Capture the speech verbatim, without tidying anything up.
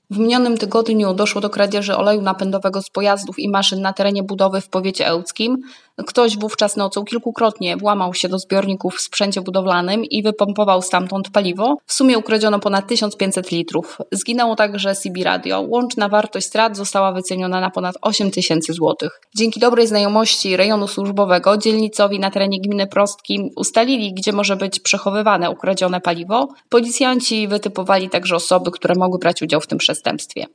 W minionym tygodniu doszło do kradzieży oleju napędowego z pojazdów i maszyn na terenie budowy w powiecie ełckim. Ktoś wówczas nocą kilkukrotnie włamał się do zbiorników w sprzęcie budowlanym i wypompował stamtąd paliwo. W sumie ukradziono ponad tysiąc pięćset litrów. Zginęło także C B Radio. Łączna wartość strat została wyceniona na ponad osiem tysięcy złotych. Dzięki dobrej znajomości rejonu służbowego dzielnicowi na terenie gminy Prostki ustalili, gdzie może być przechowywane ukradzione paliwo. Policjanci wytypowali także osoby, które mogły brać udział w tym przestępstwie.